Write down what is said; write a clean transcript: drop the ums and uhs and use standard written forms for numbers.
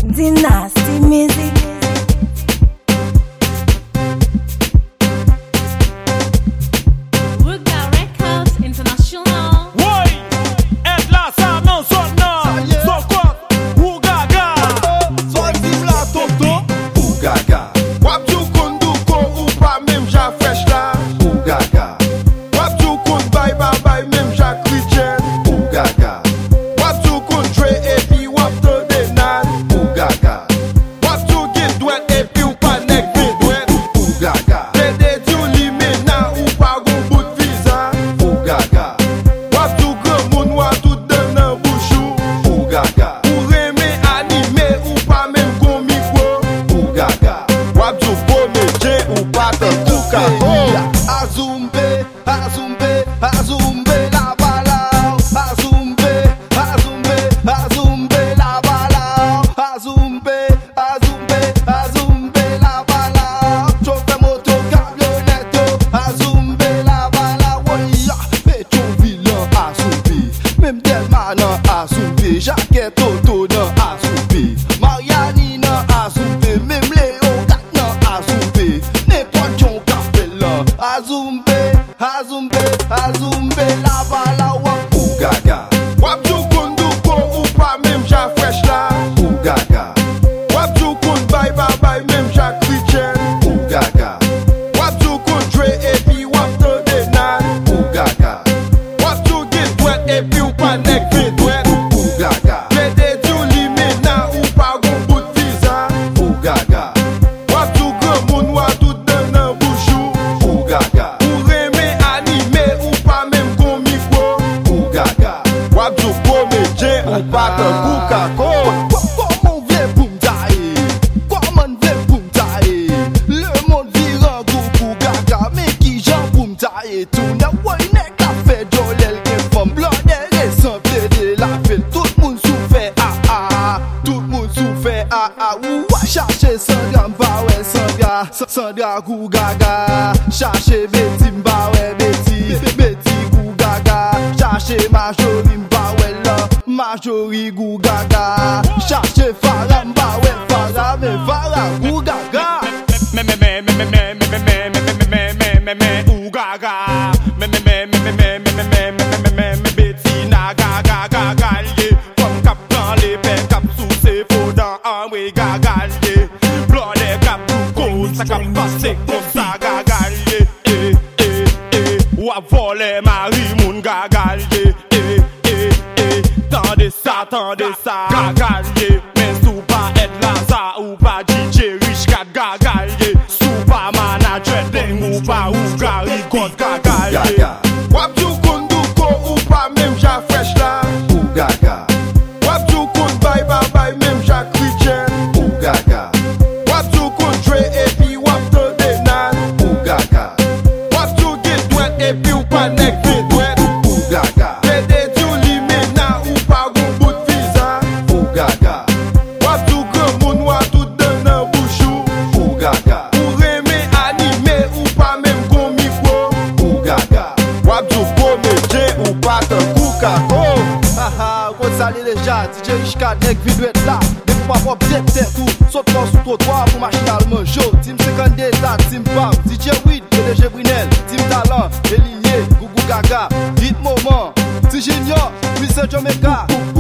Dynasty Music. Ruga Records International. Oui, et là ça non sonne non. So quoi? Ougaga. Soit dim la toto. Ougaga, Wap jou kon du kon ou pa même ja fresh la. ougaga, Wap jou kon bay même ja Christian. ougaga, Wap jou kon Dre et puis wap te denan. ougaga, Wap jou gen douet et puis ou pa nek vin douet. ougaga, Tede diou li mena ou pa gon bout visa. ougaga, Wap jou gran moun wap tout den nan bouchou. ougaga, Ou reme anime ou pa même gon micro. ougaga, Wap jou komeje ou pa te kouka. Azumbe, azumbe, azumbe la bala. Azumbe, azumbe, azumbe la bala. Azumbe, azumbe, azumbe la bala. Chauffeur moto, camionneto. Azumbe la bala. Woya, Pétionville azumbe. Même Delma nan azumbe. Jacques Toto nan azumbe. Mariani nan azumbe. Même Léo Gat nan azumbe. N'importe John Capel nan azumbe. Azumbe, azumbe la bala wap. ougaga, Wap jou kon du kon ou pa même ja fresh la. ougaga, Wap jou kon bay même ja Christian. ougaga, Wap jou kon Dre et puis wap te denan. ougaga, Wap jou gen douet et puis ou pa nek vin douet. ougaga, Tede diou li mena ou pa gon bout visa. ougaga, Wap jou gran moun wap tout den nan bouchou. ougaga, Ou reme anime ou pa même gon micro. ougaga, Wap jou komeje ou pa te kouka ko. Comment vle pou m'daye? Comment vle pou m'daye? Le monde vire en groupe gaga, mais qui jan pou m'daye? Tout na woy nek la fait jolel gen femme blonde et sans plaider la fait. Tout moun souffert tout moun souffert ou wa chercher Sandra m'bawe Sandra, Sandra kou gaga. Chercher Betty m'bawe Betty, Betty kou gaga. Chercher Marjorie m'bawe la, Marjorie kou gaga. Chercher Farah m'bawe Farah, mais Farah kou gaga. Ougaga. Betty na gaga gaga lié. Comme cap dans les peines, cap sous ses faux dans un way gaga lié. Blanc des cap tout cause, ça cap passé comme ça gaga lié. Ou à voler Marie moun gaga lié. Tendez ça gaga lié. Mais sous pas être Lazare ou pas DJ Rich kat gaga lié. Sous pas manager ding ou pas ou gari god gaga lié. gaga, Wap jou kon du kon ou pa même ja fresh la. ougaga, Wap jou kon bay même ja Christian. ougaga, Wap jou kon Dre et puis wap te denan. ougaga, Wap jou gen douet et puis ou pa nek vin douet. ougaga, Tede diou li mena ou pa gon bout visa. ougaga, Wap jou gran moun wap tout den nan bouchou. ougaga, Ou reme anime ou pa même gon micro. ougaga, Wap jou komeje ou pa te kouka ko. Haha, kon sali deja, DJ Richka nek vidwet la. Dek pa pop jet tèt ou, sot kon sou trottoir pou machinal manjo. Tim 52 ta, Tim Pam, DJ Weed, PDG Brunel, Tim Talent, Elie, Gougou Gaga, Hit Moment, T Junior, Mr. Jamaica.